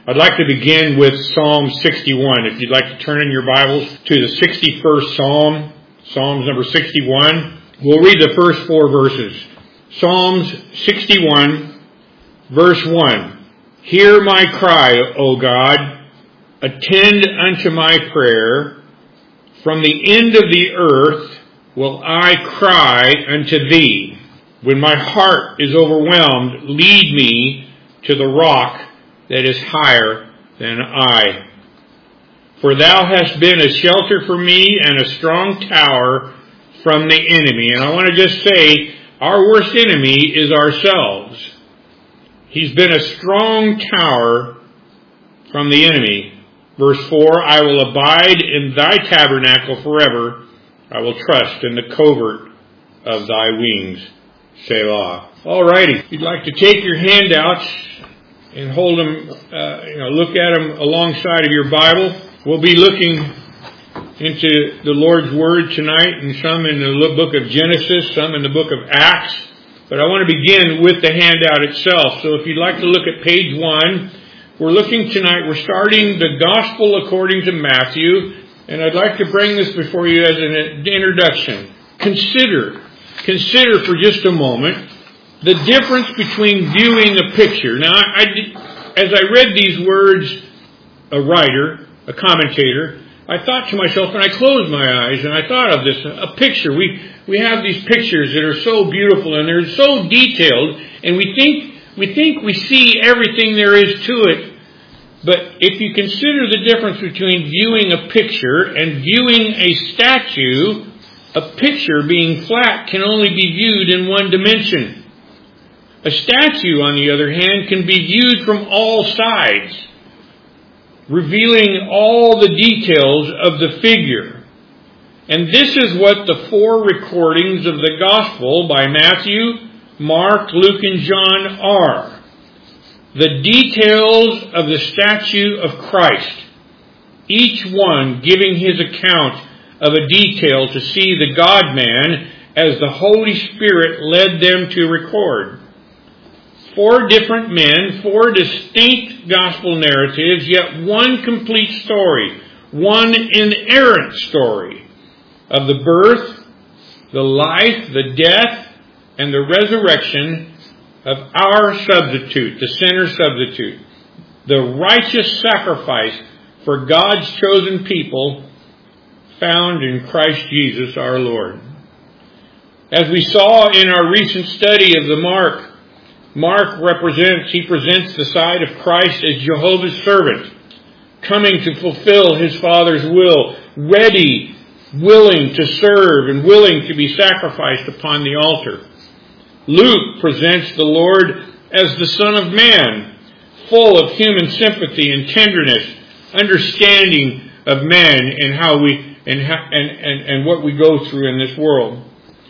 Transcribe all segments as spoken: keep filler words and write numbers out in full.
I'd like to begin with Psalm sixty-one. If you'd like to turn in your Bibles to the sixty-first Psalm, Psalms number sixty-one, we'll read the first four verses. Psalms sixty-one, verse one. Hear my cry, O God, attend unto my prayer. From the end of the earth will I cry unto thee. When my heart is overwhelmed, lead me to the rock that is higher than I. For thou hast been a shelter for me and a strong tower from the enemy. And I want to just say, our worst enemy is ourselves. He's been a strong tower from the enemy. Verse four, I will abide in thy tabernacle forever. I will trust in the covert of thy wings. Selah. Alrighty. If you'd like to take your handouts and hold them, uh, you know, look at them alongside of your Bible. We'll be looking into the Lord's Word tonight, and some in the book of Genesis, some in the book of Acts. But I want to begin with the handout itself. So if you'd like to look at page one, we're looking tonight, we're starting the Gospel according to Matthew, and I'd like to bring this before you as an introduction. Consider, consider for just a moment the difference between viewing a picture. Now, I, I, as I read these words, a writer, a commentator, I thought to myself, and I closed my eyes, and I thought of this, a picture. We we have these pictures that are so beautiful, and they're so detailed, and we think we think we see everything there is to it. But if you consider the difference between viewing a picture and viewing a statue, a picture being flat can only be viewed in one dimension. A statue, on the other hand, can be viewed from all sides, revealing all the details of the figure. And this is what the four recordings of the Gospel by Matthew, Mark, Luke, and John are. The details of the statue of Christ, each one giving his account of a detail to see the God-man as the Holy Spirit led them to record. Four different men, four distinct gospel narratives, yet one complete story, one inerrant story of the birth, the life, the death, and the resurrection of our substitute, the sinner substitute, the righteous sacrifice for God's chosen people found in Christ Jesus our Lord. As we saw in our recent study of the Mark, Mark represents, he presents the side of Christ as Jehovah's servant, coming to fulfill his Father's will, ready, willing to serve, and willing to be sacrificed upon the altar. Luke presents the Lord as the Son of Man, full of human sympathy and tenderness, understanding of man and how we and how, and, and, and what we go through in this world.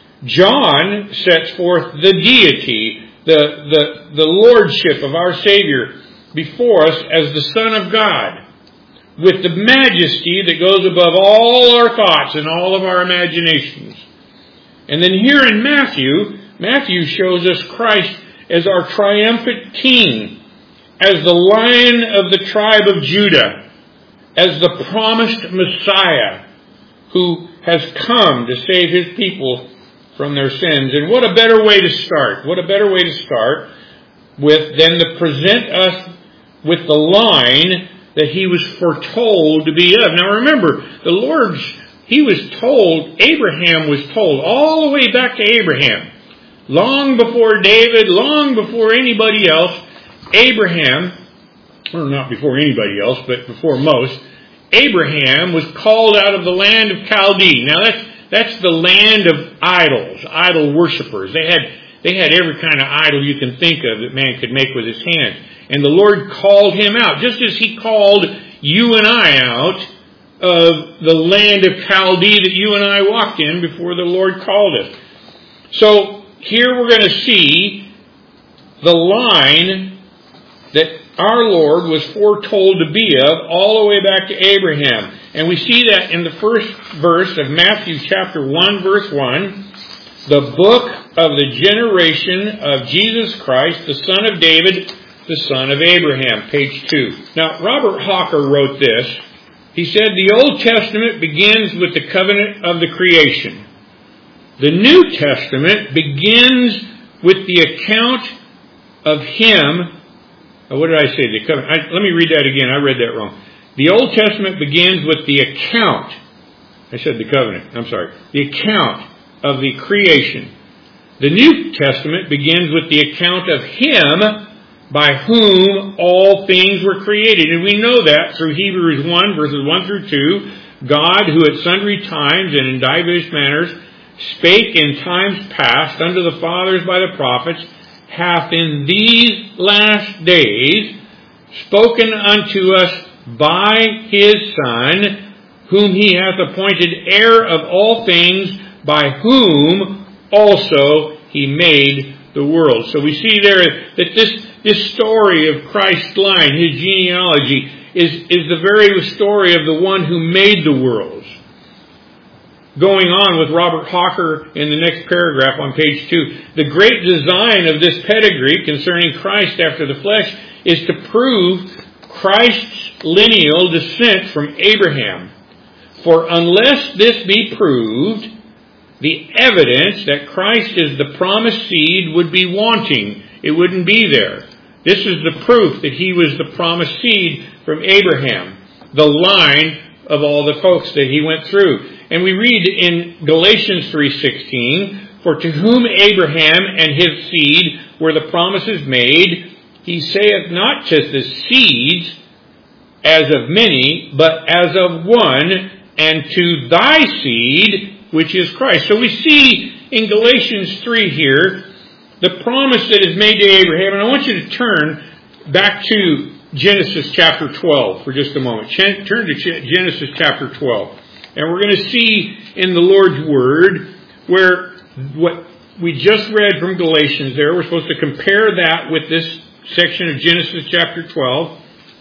John sets forth the deity, the, the, the lordship of our Savior before us as the Son of God, with the majesty that goes above all our thoughts and all of our imaginations. And then here in Matthew, Matthew shows us Christ as our triumphant King, as the Lion of the tribe of Judah, as the promised Messiah who has come to save his people from their sins. And what a better way to start, what a better way to start with than to present us with the line that he was foretold to be of. Now remember, the Lord, he was told, Abraham was told, all the way back to Abraham, long before David, long before anybody else, Abraham, or not before anybody else, but before most, Abraham was called out of the land of Chaldee. Now that's that's the land of idols, idol worshippers. They had they had every kind of idol you can think of that man could make with his hands. And the Lord called him out, just as he called you and I out of the land of Chaldee that you and I walked in before the Lord called us. So here we're going to see the line that our Lord was foretold to be of all the way back to Abraham. And we see that in the first verse of Matthew chapter one, verse one, the book of the generation of Jesus Christ, the son of David, the son of Abraham, page two. Now, Robert Hawker wrote this. He said, the Old Testament begins with the covenant of the creation. The New Testament begins with the account of Him. Oh, what did I say? The covenant. I, let me read that again. I read that wrong. The Old Testament begins with the account. I said the covenant. I'm sorry. The account of the creation. The New Testament begins with the account of Him by whom all things were created. And we know that through Hebrews one, verses one through two. God, who at sundry times and in divers manners spake in times past unto the fathers by the prophets, hath in these last days spoken unto us by His Son, whom He hath appointed heir of all things, by whom also He made the world. So we see there that this, this story of Christ's line, His genealogy, is, is the very story of the one who made the worlds. Going on with Robert Hawker in the next paragraph on page two, the great design of this pedigree concerning Christ after the flesh is to prove Christ's lineal descent from Abraham. For unless this be proved, the evidence that Christ is the promised seed would be wanting. It wouldn't be there. This is the proof that He was the promised seed from Abraham, the line of all the folks that He went through. And we read in Galatians three sixteen, for to whom Abraham and his seed were the promises made, He saith not just as seeds, as of many, but as of one, and to thy seed, which is Christ. So we see in Galatians three here, the promise that is made to Abraham. And I want you to turn back to Genesis chapter twelve for just a moment. Turn to Genesis chapter twelve. And we're going to see in the Lord's Word where what we just read from Galatians there, we're supposed to compare that with this section of Genesis chapter twelve.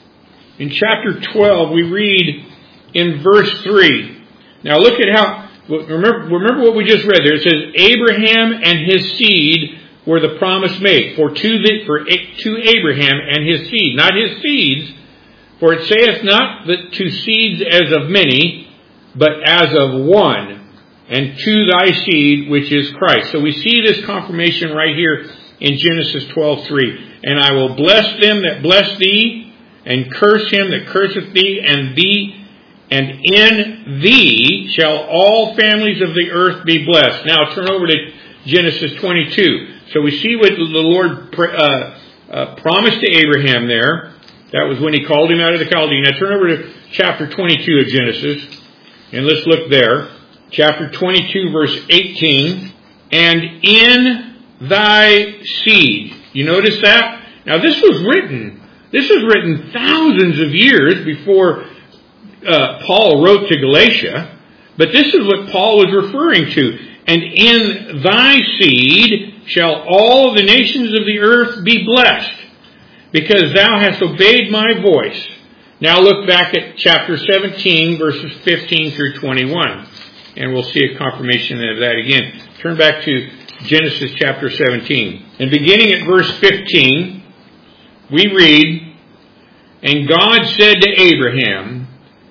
In chapter twelve, we read in verse three. Now look at how, remember, remember what we just read there. It says, Abraham and his seed were the promise made. For to, the, for to Abraham and his seed, not his seeds, for it saith not that to seeds as of many, but as of one, and to thy seed, which is Christ. So we see this confirmation right here in Genesis twelve three. And I will bless them that bless thee, and curse him that curseth thee, and thee, and in thee shall all families of the earth be blessed. Now turn over to Genesis twenty-two. So we see what the Lord uh, uh, promised to Abraham there. That was when He called him out of the Chaldean. Now turn over to chapter twenty-two of Genesis. And let's look there. Chapter twenty-two, verse eighteen. And in thy seed. You notice that? Now this was written. This was written thousands of years before uh, Paul wrote to Galatia. But this is what Paul was referring to. And in thy seed shall all the nations of the earth be blessed, because thou hast obeyed my voice. Now look back at chapter seventeen, verses fifteen through twenty-one. And we'll see a confirmation of that again. Turn back to Genesis chapter seventeen. And beginning at verse fifteen, we read, And God said to Abraham,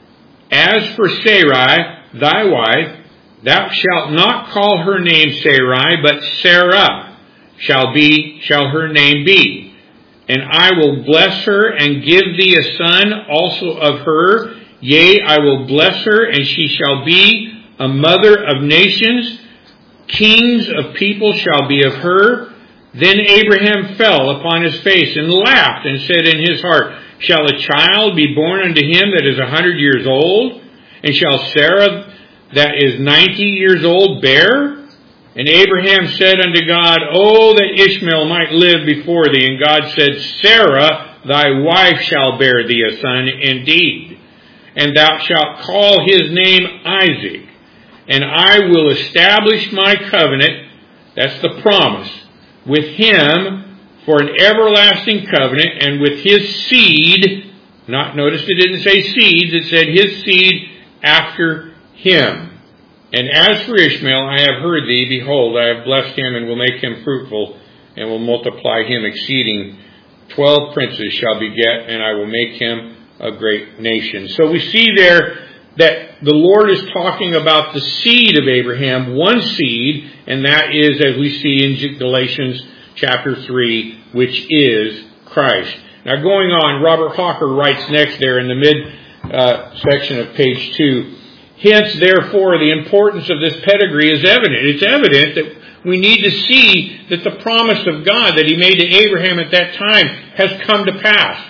As for Sarai, thy wife, thou shalt not call her name Sarai, but Sarah shall be, shall her name be. And I will bless her and give thee a son also of her. Yea, I will bless her, and she shall be a mother of nations. Kings of people shall be of her. Then Abraham fell upon his face and laughed and said in his heart, Shall a child be born unto him that is a hundred years old? And shall Sarah that is ninety years old bear? And Abraham said unto God, Oh, that Ishmael might live before thee. And God said, Sarah, thy wife, shall bear thee a son indeed. And thou shalt call his name Isaac. And I will establish my covenant, that's the promise, with him for an everlasting covenant, and with his seed, not notice it didn't say seeds, it said his seed after him. And as for Ishmael, I have heard thee, behold, I have blessed him, and will make him fruitful, and will multiply him exceeding Twelve princes shall beget, and I will make him a great nation. So we see there that the Lord is talking about the seed of Abraham, one seed, and that is, as we see in Galatians chapter three, which is Christ. Now going on, Robert Hawker writes next there in the mid uh, section of page two, hence, therefore, the importance of this pedigree is evident. It's evident that we need to see that the promise of God that He made to Abraham at that time has come to pass.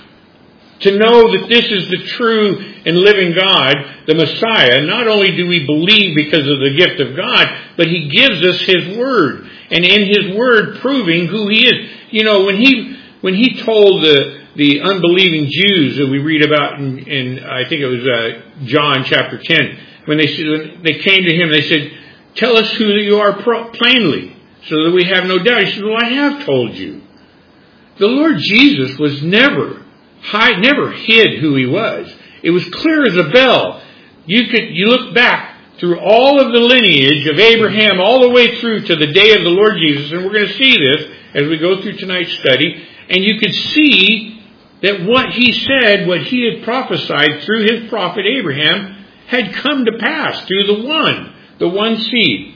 To know that this is the true and living God, the Messiah, not only do we believe because of the gift of God, but He gives us His Word. And in His Word proving who He is. You know, when He when He told the the unbelieving Jews that we read about in, in I think it was uh, John chapter ten, when they, when they came to Him, they said, tell us who you are plainly, so that we have no doubt. He said, well, I have told you. The Lord Jesus was never hide, never hid who He was. It was clear as a bell. You could, you look back through all of the lineage of Abraham all the way through to the day of the Lord Jesus, and we're going to see this as we go through tonight's study, and you could see that what He said, what He had prophesied through His prophet Abraham, had come to pass through the one, the one seed.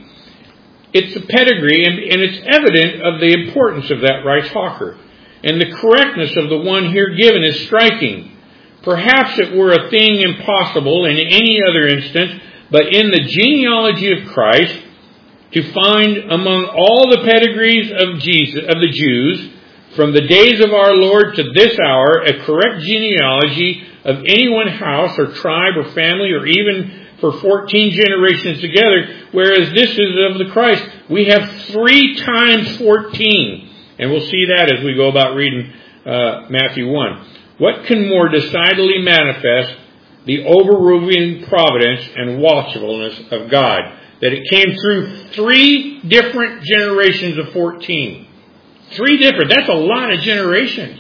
It's a pedigree, and, and it's evident of the importance of that, writes Hawker. And the correctness of the one here given is striking. Perhaps it were a thing impossible in any other instance, but in the genealogy of Christ, to find among all the pedigrees of Jesus, of the Jews, from the days of our Lord to this hour, a correct genealogy of any one house or tribe or family, or even for fourteen generations together, whereas this is of the Christ. We have three times fourteen. And we'll see that as we go about reading uh, Matthew one. What can more decidedly manifest the overruling providence and watchfulness of God? That it came through three different generations of fourteen. Three different. That's a lot of generations.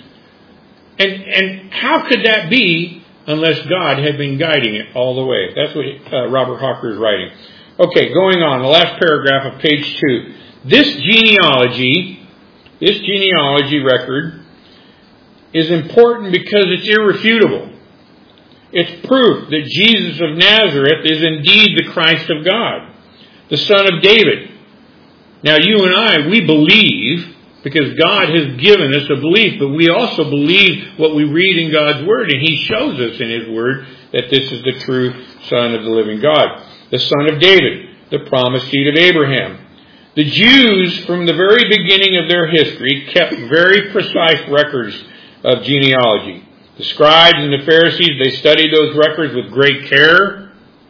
And and how could that be unless God had been guiding it all the way? That's what uh, Robert Hawker is writing. Okay, going on. The last paragraph of page two. This genealogy... This genealogy record is important because it's irrefutable. It's proof that Jesus of Nazareth is indeed the Christ of God, the Son of David. Now you and I, we believe, because God has given us a belief, but we also believe what we read in God's Word, and He shows us in His Word that this is the true Son of the living God, the Son of David, the promised seed of Abraham. The Jews, from the very beginning of their history, kept very precise records of genealogy. The scribes and the Pharisees, they studied those records with great care.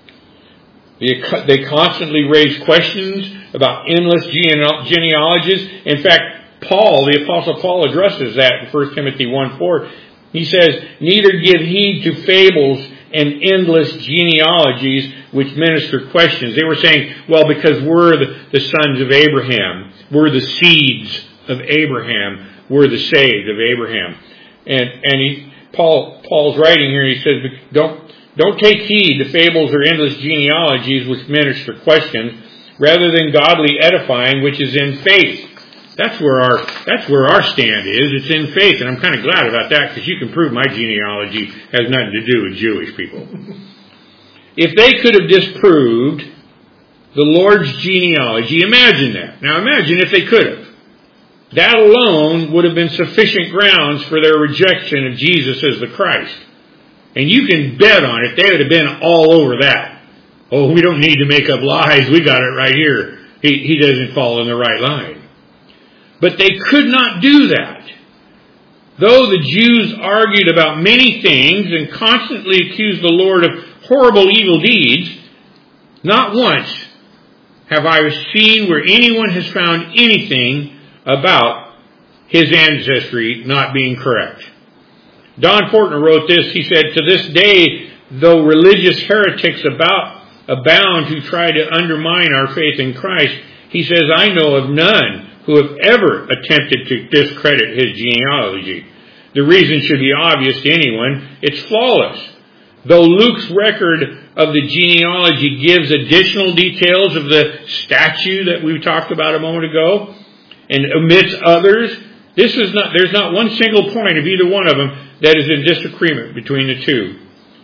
They constantly raised questions about endless genealogies. In fact, Paul, the Apostle Paul, addresses that in First Timothy one four. He says, neither give heed to fables and endless genealogies which minister questions. They were saying, well, because we're the, the sons of Abraham, we're the seeds of Abraham, we're the saved of Abraham. And and he, Paul Paul's writing here, he says, don't don't take heed to fables or endless genealogies which minister questions, rather than godly edifying, which is in faith. That's where our that's where our stand is. It's in faith, and I'm kind of glad about that, because you can prove my genealogy has nothing to do with Jewish people. If they could have disproved the Lord's genealogy, imagine that. Now imagine if they could have. That alone would have been sufficient grounds for their rejection of Jesus as the Christ. And you can bet on it, they would have been all over that. Oh, we don't need to make up lies. We got it right here. He, he doesn't fall in the right line. But they could not do that. Though the Jews argued about many things and constantly accused the Lord of horrible evil deeds, not once have I seen where anyone has found anything about his ancestry not being correct. Don Fortner wrote this. He said, to this day, though religious heretics about, abound who try to undermine our faith in Christ, he says, I know of none who have ever attempted to discredit his genealogy. The reason should be obvious to anyone. It's flawless. Though Luke's record of the genealogy gives additional details of the statue that we talked about a moment ago, and omits others, This is not, there's not one single point of either one of them that is in disagreement between the two.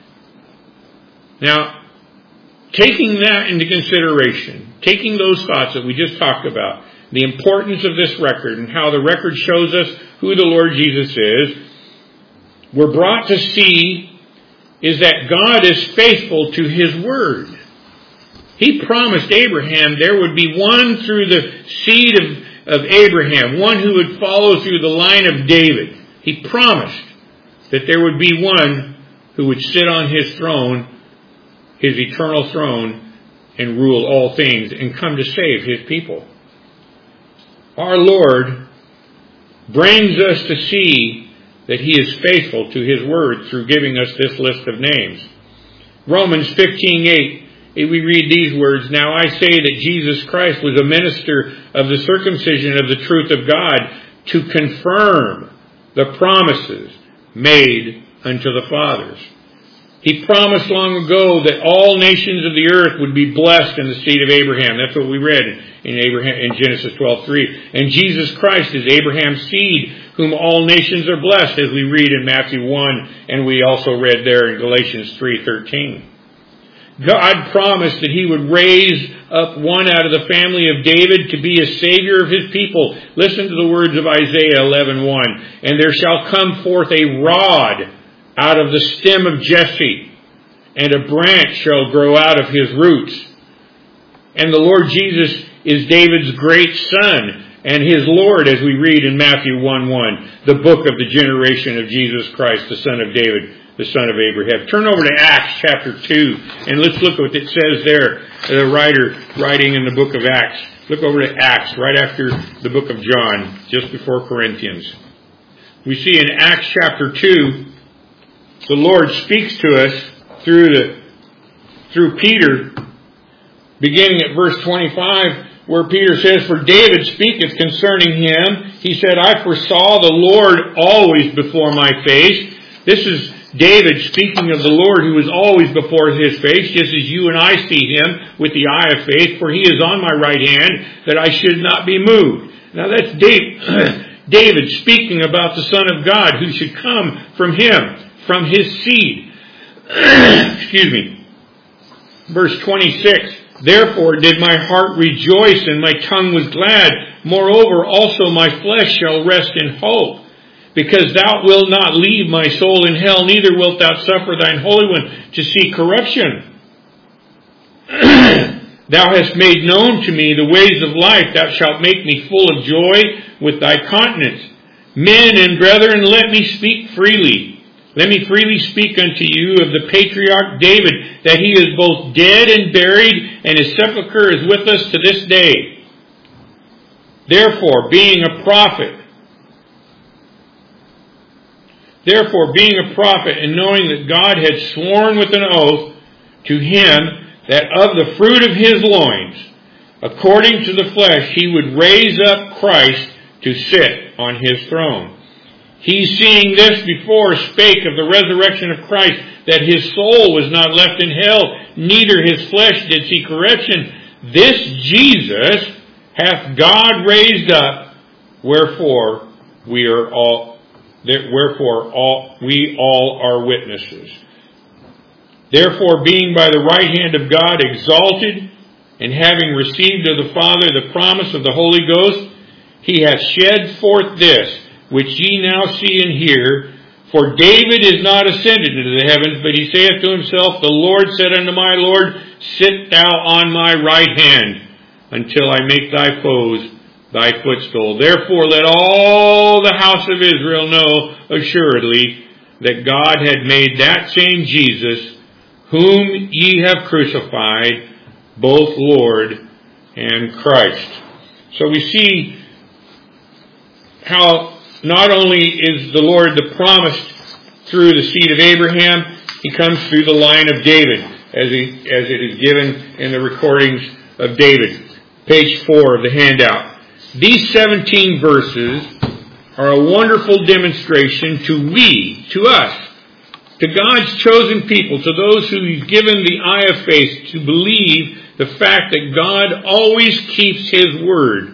Now, taking that into consideration, taking those thoughts that we just talked about, the importance of this record and how the record shows us who the Lord Jesus is, we're brought to see is that God is faithful to His word. He promised Abraham there would be one through the seed of, of Abraham, one who would follow through the line of David. He promised that there would be one who would sit on His throne, His eternal throne, and rule all things and come to save His people. Our Lord brings us to see that He is faithful to His word through giving us this list of names. Romans fifteen eight, we read these words, "Now I say that Jesus Christ was a minister of the circumcision of the truth of God to confirm the promises made unto the fathers." He promised long ago that all nations of the earth would be blessed in the seed of Abraham. That's what we read in Abraham in Genesis twelve three. And Jesus Christ is Abraham's seed, whom all nations are blessed, as we read in Matthew one, and we also read there in Galatians three thirteen. God promised that He would raise up one out of the family of David to be a Savior of His people. Listen to the words of Isaiah eleven one. "And there shall come forth a rod out of the stem of Jesse, and a branch shall grow out of his roots." And the Lord Jesus is David's great son and His Lord, as we read in Matthew one one, the book of the generation of Jesus Christ, the son of David, the son of Abraham. Turn over to Acts chapter two, and let's look at what it says there, the writer writing in the book of Acts. Look over to Acts, right after the book of John, just before Corinthians. We see in Acts chapter two, the Lord speaks to us through the through Peter, beginning at verse twenty-five, where Peter says, "For David speaketh concerning Him. He said, I foresaw the Lord always before my face." This is David speaking of the Lord who is always before His face, just as you and I see Him with the eye of faith. "For He is on my right hand, that I should not be moved." Now that's David, David speaking about the Son of God who should come from Him, from His seed. Excuse me. Verse twenty-six, "Therefore did my heart rejoice, and my tongue was glad. Moreover also my flesh shall rest in hope. Because thou wilt not leave my soul in hell, neither wilt thou suffer thine Holy One to see corruption. Thou hast made known to me the ways of life. Thou shalt make me full of joy with thy countenance. Men and brethren, let me speak freely. Let me freely speak unto you of the patriarch David, that he is both dead and buried, and his sepulchre is with us to this day. Therefore, being a prophet, Therefore, being a prophet, and knowing that God had sworn with an oath to him that of the fruit of his loins, according to the flesh, he would raise up Christ to sit on his throne. He, seeing this before, spake of the resurrection of Christ, that his soul was not left in hell, neither his flesh did see corruption. This Jesus hath God raised up, wherefore we are all Wherefore all, we all are witnesses. Therefore, being by the right hand of God exalted, and having received of the Father the promise of the Holy Ghost, he hath shed forth this, which ye now see and hear. For David is not ascended into the heavens, but he saith to himself, The Lord said unto my Lord, Sit thou on my right hand, until I make thy foes thy footstool. Therefore let all the house of Israel know assuredly that God had made that same Jesus, whom ye have crucified, both Lord and Christ. So we see how not only is the Lord the promised through the seed of Abraham, he comes through the line of David, as, he, as it is given in the recordings of David. Page four of the handout. These seventeen verses are a wonderful demonstration to we, to us, to God's chosen people, to those who He's given the eye of faith to believe the fact that God always keeps His word.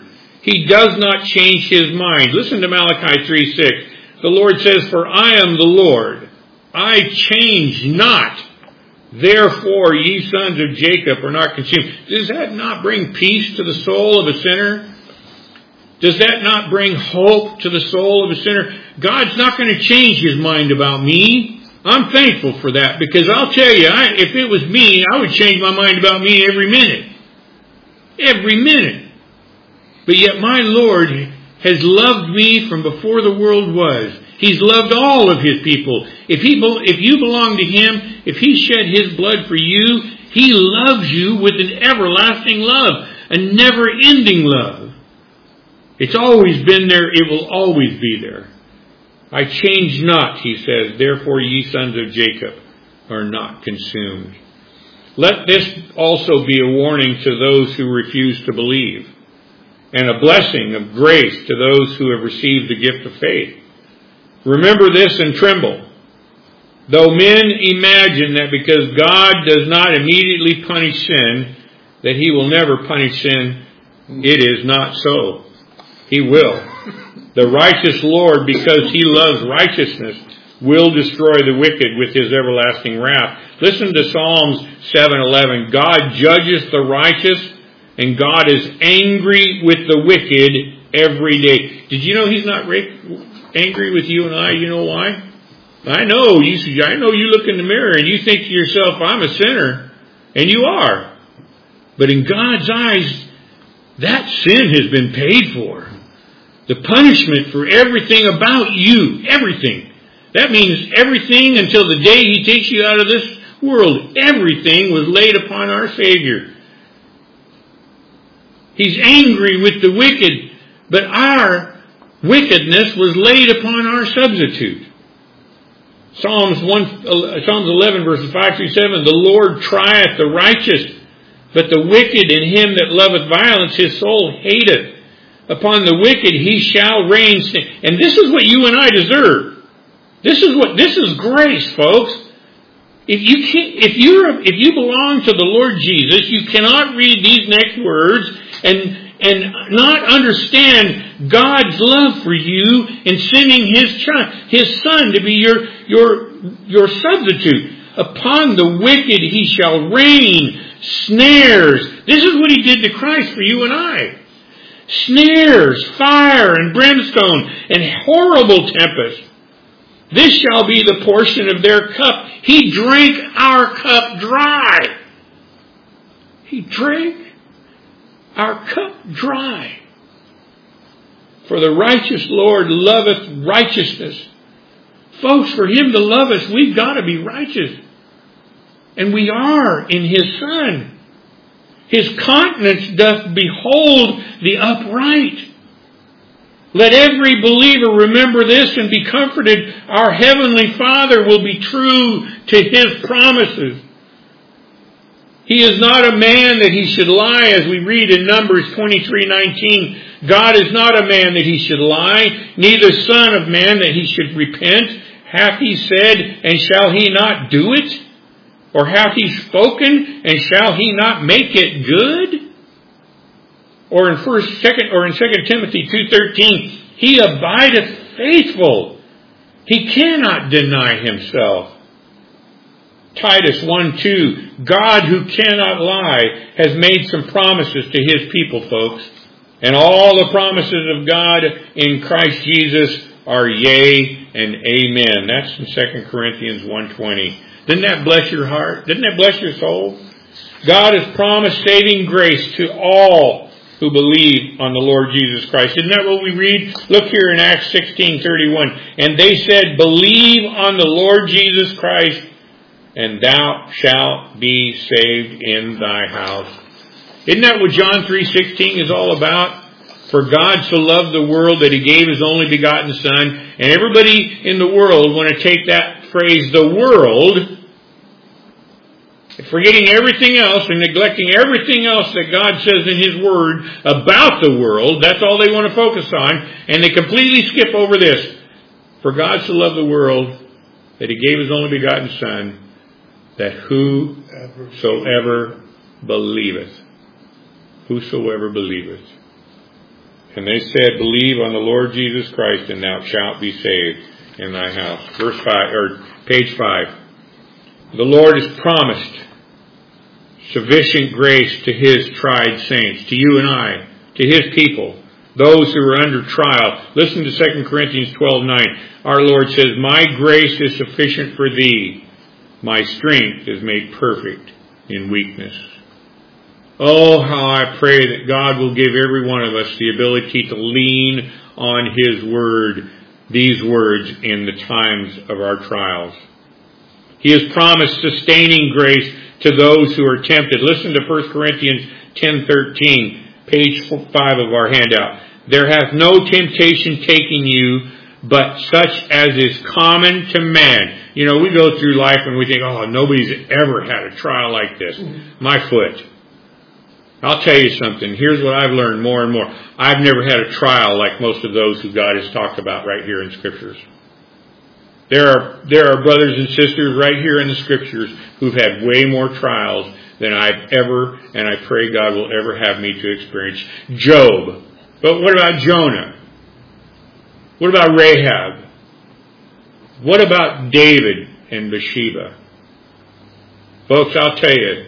He does not change His mind. Listen to Malachi three six. The Lord says, "For I am the Lord. I change not. Therefore, ye sons of Jacob are not consumed." Does that not bring peace to the soul of a sinner? Does that not bring hope to the soul of a sinner? God's not going to change His mind about me. I'm thankful for that, because I'll tell you, I, if it was me, I would change my mind about me every minute. Every minute. But yet my Lord has loved me from before the world was. He's loved all of His people. If he, if you belong to Him, if He shed His blood for you, He loves you with an everlasting love, a never-ending love. It's always been there. It will always be there. I change not, He says, therefore ye sons of Jacob are not consumed. Let this also be a warning to those who refuse to believe, and a blessing of grace to those who have received the gift of faith. Remember this and tremble. Though men imagine that because God does not immediately punish sin, that He will never punish sin, it is not so. He will. The righteous Lord, because He loves righteousness, will destroy the wicked with His everlasting wrath. Listen to Psalms seven eleven. God judges the righteous, and God is angry with the wicked every day. Did you know He's not angry with you and I? You know why? I know you. I know you look in the mirror and you think to yourself, "I'm a sinner," and you are. But in God's eyes, that sin has been paid for. The punishment for everything about you, everything. That means everything until the day He takes you out of this world. Everything was laid upon our Savior. He's angry with the wicked, but our wickedness was laid upon our substitute. Psalms one, Psalms eleven, verses five through seven. The Lord trieth the righteous, but the wicked and him that loveth violence His soul hateth. Upon the wicked He shall rain. And this is what you and I deserve. This is what this is grace, folks. If you can't, if you're if you belong to the Lord Jesus, you cannot read these next words and and not understand God's love for you in sending His child, His Son, to be your your your substitute. Upon the wicked He shall rain snares. This is what He did to Christ for you and I. Snares, fire, and brimstone, and horrible tempest. This shall be the portion of their cup. He drank our cup dry. He drank our cup dry. For the righteous Lord loveth righteousness. Folks, for Him to love us, we've got to be righteous. And we are in His Son. His countenance doth behold the upright. Let every believer remember this and be comforted. Our Heavenly Father will be true to His promises. He is not a man that He should lie, as we read in Numbers twenty-three nineteen. God is not a man that He should lie, neither son of man that He should repent. Hath He said, and shall He not do it? Or hath He spoken, and shall He not make it good? Or in first, second, or in Second Timothy two thirteen, He abideth faithful. He cannot deny Himself. Titus one two, God who cannot lie has made some promises to His people, folks. And all the promises of God in Christ Jesus are yea and amen. That's in Second Corinthians one twenty. Didn't that bless your heart? Didn't that bless your soul? God has promised saving grace to all who believe on the Lord Jesus Christ. Isn't that what we read? Look here in Acts sixteen thirty-one. And they said, believe on the Lord Jesus Christ, and thou shalt be saved in thy house. Isn't that what John three sixteen is all about? For God so loved the world that He gave His only begotten Son. And everybody in the world want to take that phrase, the world, forgetting everything else and neglecting everything else that God says in His Word about the world. That's all they want to focus on. And they completely skip over this. For God so loved the world that He gave His only begotten Son, that whosoever believeth, whosoever believeth. And they said, believe on the Lord Jesus Christ, and thou shalt be saved in thy house. Verse five, or page five. The Lord has promised sufficient grace to His tried saints, to you and I, to His people, those who are under trial. Listen to Second Corinthians twelve nine. Our Lord says, my grace is sufficient for thee. My strength is made perfect in weakness. Oh, how I pray that God will give every one of us the ability to lean on His Word, these words, in the times of our trials. He has promised sustaining grace to those who are tempted. Listen to First Corinthians ten thirteen, page five of our handout. There hath no temptation taken you, but such as is common to man. You know, we go through life and we think, oh, nobody's ever had a trial like this. My foot. I'll tell you something. Here's what I've learned more and more. I've never had a trial like most of those who God has talked about right here in Scriptures. There are, there are brothers and sisters right here in the Scriptures who've had way more trials than I've ever, and I pray God will ever have me to experience. Job. But what about Jonah? What about Rahab? What about David and Bathsheba? Folks, I'll tell you,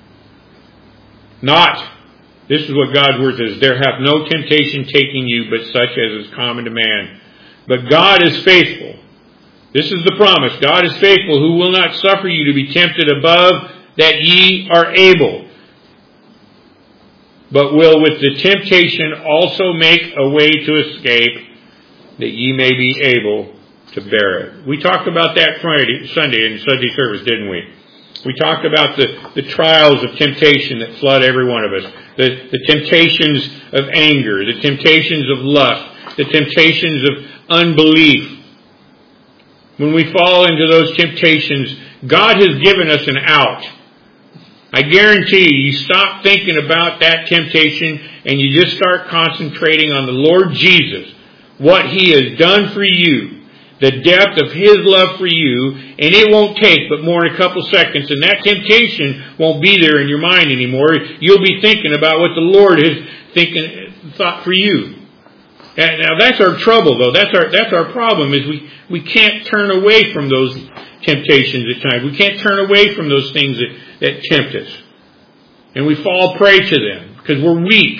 not, this is what God's Word says, there hath no temptation taken you but such as is common to man. But God is faithful. This is the promise. God is faithful, who will not suffer you to be tempted above that ye are able, but will with the temptation also make a way to escape, that ye may be able to bear it. We talked about that Friday, Sunday in Sunday service, didn't we? We talked about the, the trials of temptation that flood every one of us. The, the temptations of anger, the temptations of lust, the temptations of unbelief. When we fall into those temptations, God has given us an out. I guarantee you, you stop thinking about that temptation and you just start concentrating on the Lord Jesus, what He has done for you, the depth of His love for you, and it won't take but more than a couple seconds, and that temptation won't be there in your mind anymore. You'll be thinking about what the Lord has thinking, thought for you. And now that's our trouble, though. That's our that's our problem, is we, we can't turn away from those temptations at times. We can't turn away from those things that, that tempt us. And we fall prey to them because we're weak.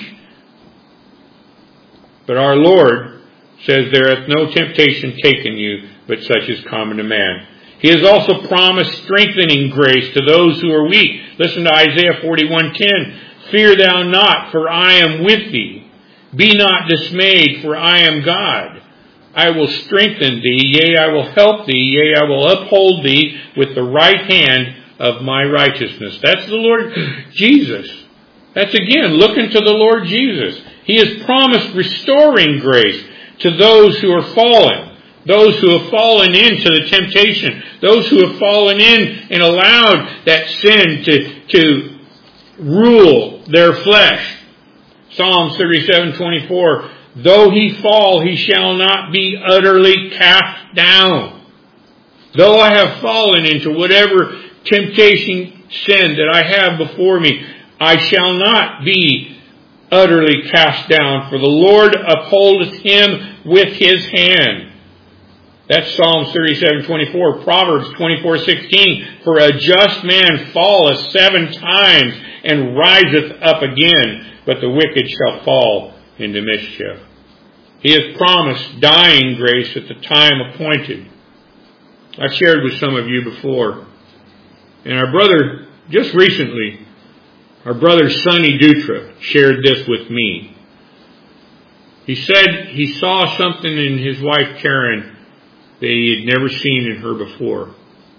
But our Lord says, there hath no temptation taken you, but such is common to man. He has also promised strengthening grace to those who are weak. Listen to Isaiah forty-one ten. Fear thou not, for I am with thee. Be not dismayed, for I am God. I will strengthen thee, yea, I will help thee, yea, I will uphold thee with the right hand of my righteousness. That's the Lord Jesus. That's again, looking to the Lord Jesus. He has promised restoring grace to those who are fallen, those who have fallen into the temptation, those who have fallen in and allowed that sin to, to rule their flesh. Psalm thirty-seven twenty-four, though he fall, he shall not be utterly cast down. Though I have fallen into whatever temptation, sin that I have before me, I shall not be utterly cast down, for the Lord upholdeth him with His hand. That's Psalm thirty-seven twenty-four. Proverbs twenty-four sixteen, for a just man falleth seven times and riseth up again, but the wicked shall fall into mischief. He has promised dying grace at the time appointed. I've shared with some of you before. And our brother, just recently, our brother Sonny Dutra shared this with me. He said he saw something in his wife Karen that he had never seen in her before.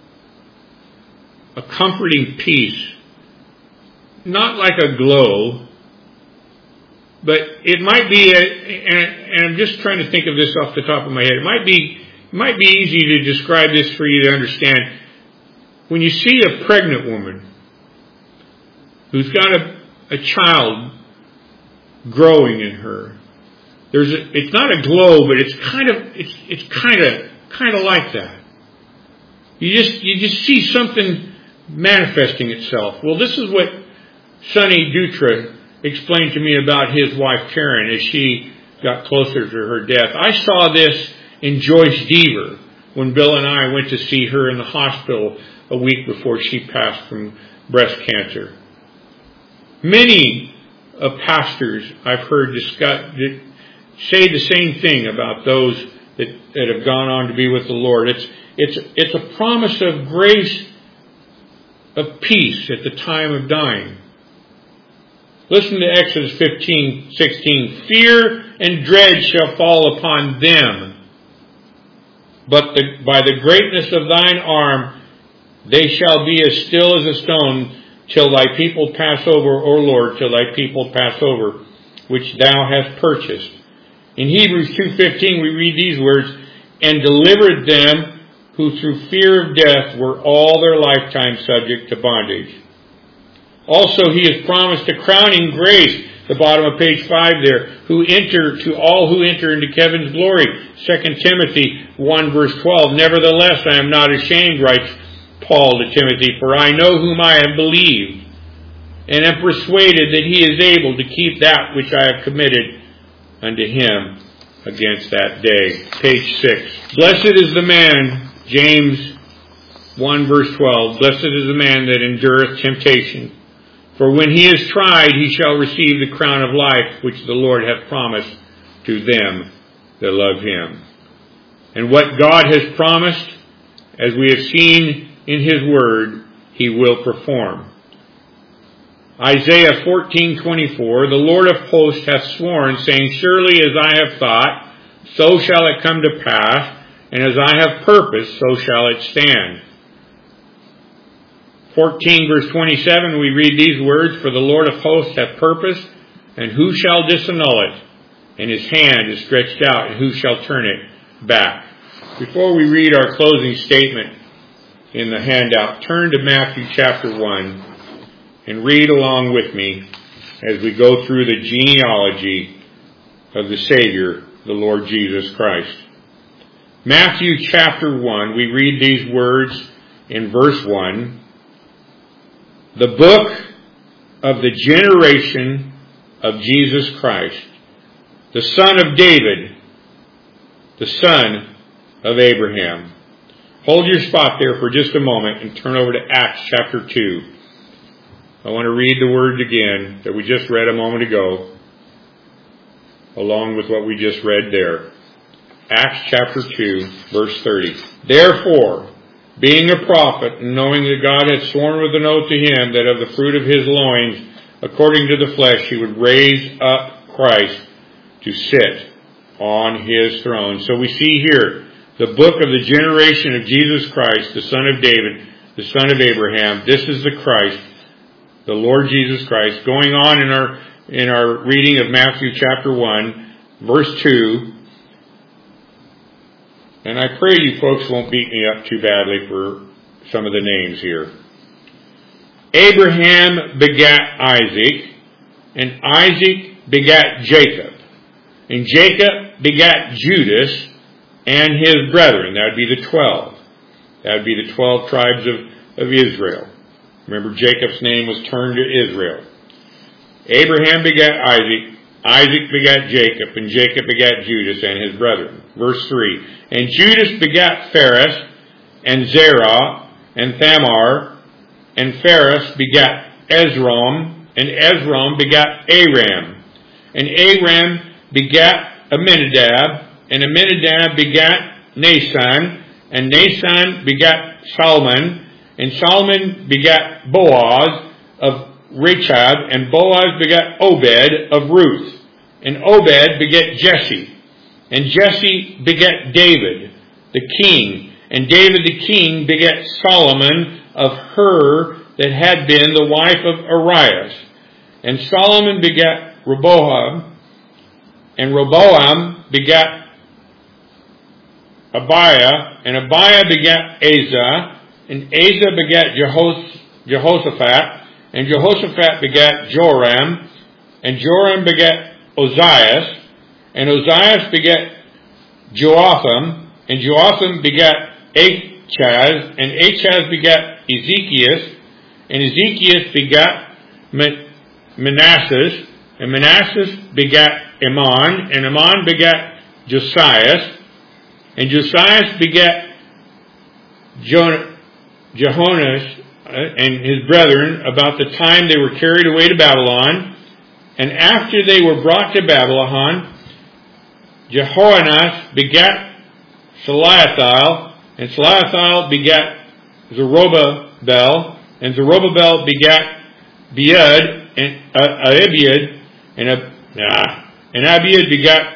A comforting peace. Not like a glow, but it might be, a, and, and I'm just trying to think of this off the top of my head. It might be, it might be easy to describe this for you to understand. When you see a pregnant woman who's got a, a child growing in her, there's a, it's not a glow, but it's kind of, it's, it's kind of, kind of like that. You just, you just see something manifesting itself. Well, this is what Sonny Dutra explained to me about his wife Karen as she got closer to her death. I saw this in Joyce Deaver when Bill and I went to see her in the hospital a week before she passed from breast cancer. Many of pastors I've heard discuss, say the same thing about those that, that have gone on to be with the Lord. It's, it's, it's a promise of grace, of peace at the time of dying. Listen to Exodus fifteen sixteen. Fear and dread shall fall upon them, but the, by the greatness of thine arm they shall be as still as a stone till thy people pass over, O Lord, till thy people pass over, which thou hast purchased. In Hebrews two fifteen we read these words, and delivered them who through fear of death were all their lifetime subject to bondage. Also, he has promised a crowning grace, the bottom of page five there, who enter to all who enter into Kevin's glory. Second Timothy one verse twelve. Nevertheless, I am not ashamed, writes Paul to Timothy, for I know whom I have believed, and am persuaded that he is able to keep that which I have committed unto him against that day. Page six. Blessed is the man, James one verse twelve, blessed is the man that endureth temptation. For when he is tried, he shall receive the crown of life, which the Lord hath promised to them that love him. And what God has promised, as we have seen in his word, he will perform. Isaiah fourteen twenty-four, the Lord of hosts hath sworn, saying, surely as I have thought, so shall it come to pass, and as I have purposed, so shall it stand. fourteen verse twenty-seven, we read these words, for the Lord of hosts hath purposed, and who shall disannul it? And his hand is stretched out, and who shall turn it back? Before we read our closing statement in the handout, turn to Matthew chapter one and read along with me as we go through the genealogy of the Savior, the Lord Jesus Christ. Matthew chapter one, we read these words in verse one. The book of the generation of Jesus Christ, the son of David, the son of Abraham. Hold your spot there for just a moment and turn over to Acts chapter two. I want to read the words again that we just read a moment ago, along with what we just read there. Acts chapter two, verse thirty. Therefore, being a prophet, and knowing that God had sworn with an oath to him that of the fruit of his loins, according to the flesh, he would raise up Christ to sit on his throne. So we see here the book of the generation of Jesus Christ, the son of David, the son of Abraham. This is the Christ, the Lord Jesus Christ. Going on in our in our reading of Matthew chapter one, verse two. And I pray you folks won't beat me up too badly for some of the names here. Abraham begat Isaac, and Isaac begat Jacob. And Jacob begat Judas and his brethren. That would be the twelve. That would be the twelve tribes of, of Israel. Remember, Jacob's name was turned to Israel. Abraham begat Isaac, Isaac begat Jacob, and Jacob begat Judas and his brethren. Verse three. And Judas begat Phares, and Zerah, and Thamar, and Phares begat Ezrom, and Ezrom begat Aram, and Aram begat Amminadab, and Amminadab begat Nason, and Nason begat Salmon, and Salmon begat Boaz of Rechab, and Boaz begat Obed of Ruth, and Obed begat Jesse, and Jesse begat David, the king, and David the king begat Solomon of her that had been the wife of Urias, and Solomon begat Rehoboam, and Rehoboam begat Abiah, and Abiah begat Asa, and Asa begat Jehos- Jehoshaphat, and Jehoshaphat begat Joram, and Joram begat Ozias, and Ozias begat Joatham, and Joatham begat Achaz, and Achaz begat Ezekias, and Ezekias begat Manasseh, and Manasseh begat Ammon, and Ammon begat Josias, and Josias begat jo- Jehoash and his brethren about the time they were carried away to Babylon. And after they were brought to Babylon, Jehoash begat Shealtiel, and Shealtiel begat Zerubbabel, and Zerubbabel begat Abiud, and uh, Abiud, and uh, nah, and Abiud begat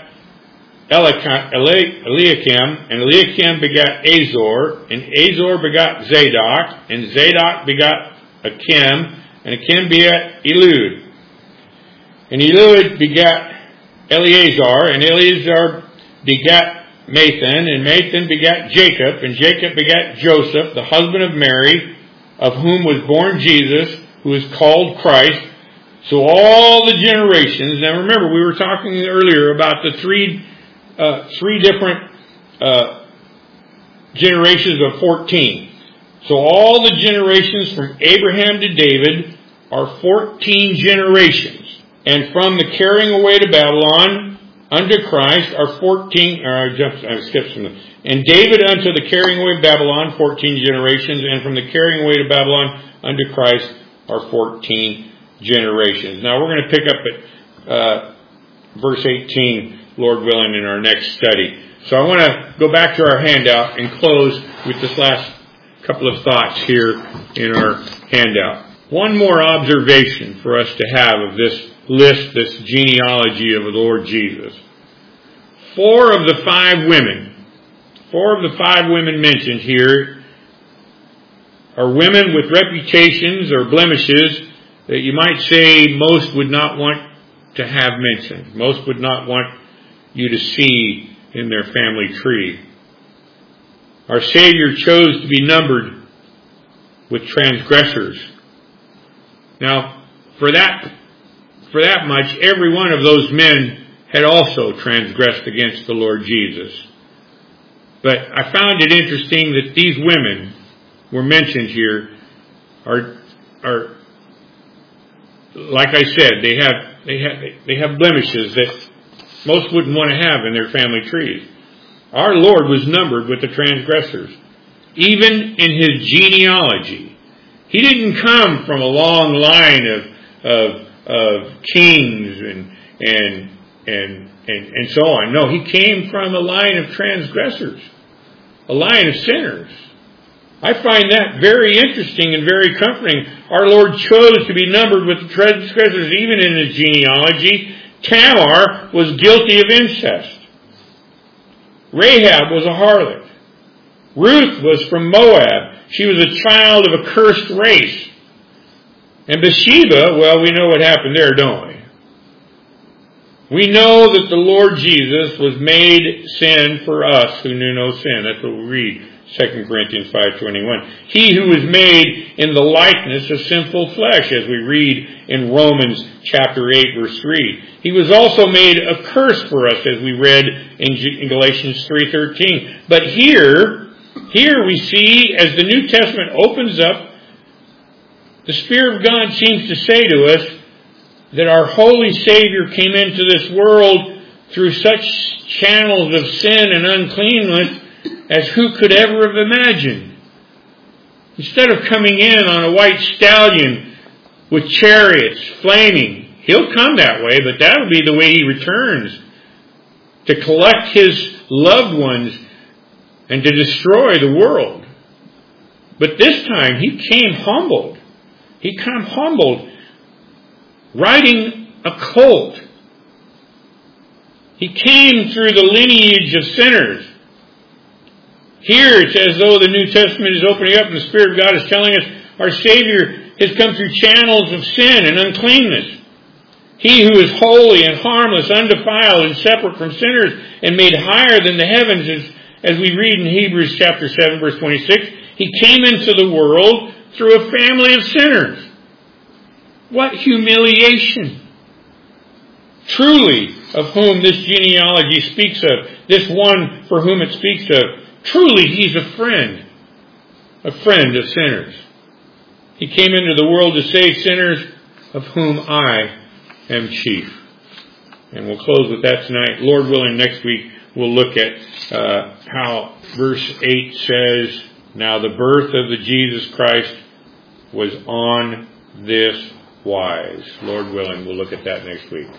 Eliakim, and Eliakim begat Azor, and Azor begat Zadok, and Zadok begat Achim, and Achim begat Elud, and Elud begat Eleazar, and Eleazar begat Mathan, and Mathan begat Jacob, and Jacob begat Joseph, the husband of Mary, of whom was born Jesus, who is called Christ. So all the generations, now remember we were talking earlier about the three Uh, three different uh, generations of fourteen. So all the generations from Abraham to David are fourteen generations. And from the carrying away to Babylon unto Christ are fourteen, or I jumped, I skipped some. And David unto the carrying away of Babylon, fourteen generations. And from the carrying away to Babylon unto Christ are fourteen generations. Now we're going to pick up at uh, verse eighteen, Lord willing, in our next study. So I want to go back to our handout and close with this last couple of thoughts here in our handout. One more observation for us to have of this list, this genealogy of the Lord Jesus. Four of the five women, four of the five women mentioned here are women with reputations or blemishes that you might say most would not want to have mentioned. Most would not want you to see in their family tree. Our Savior chose to be numbered with transgressors. Now, for that, for that much, every one of those men had also transgressed against the Lord Jesus. But I found it interesting that these women were mentioned here are, are, like I said, they have, they have, they have blemishes that most wouldn't want to have in their family trees. Our Lord was numbered with the transgressors. Even in His genealogy. He didn't come from a long line of, of, of kings and, and, and, and, and so on. No, He came from a line of transgressors. A line of sinners. I find that very interesting and very comforting. Our Lord chose to be numbered with the transgressors even in His genealogy. Tamar was guilty of incest. Rahab was a harlot. Ruth was from Moab. She was a child of a cursed race. And Bathsheba, well, we know what happened there, don't we? We know that the Lord Jesus was made sin for us who knew no sin. That's what we read, Second Corinthians five twenty-one. He who was made in the likeness of sinful flesh, as we read in Romans chapter eight, verse three. He was also made a curse for us, as we read in Galatians three thirteen. But here, here we see, as the New Testament opens up, the Spirit of God seems to say to us that our Holy Savior came into this world through such channels of sin and uncleanness as who could ever have imagined. Instead of coming in on a white stallion with chariots flaming, He'll come that way, but that'll be the way He returns, to collect His loved ones and to destroy the world. But this time He came humbled. He came humbled, riding a colt. He came through the lineage of sinners. Here it's as though the New Testament is opening up and the Spirit of God is telling us our Savior has come through channels of sin and uncleanness. He who is holy and harmless, undefiled and separate from sinners and made higher than the heavens, as, as we read in Hebrews chapter seven, verse twenty-six, He came into the world through a family of sinners. What humiliation! Truly, of whom this genealogy speaks of, this one for whom it speaks of, truly He's a friend, a friend of sinners. He came into the world to save sinners, of whom I am chief. And we'll close with that tonight. Lord willing, next week we'll look at uh, how verse eight says, now the birth of the Jesus Christ was on this wise. Lord willing, we'll look at that next week.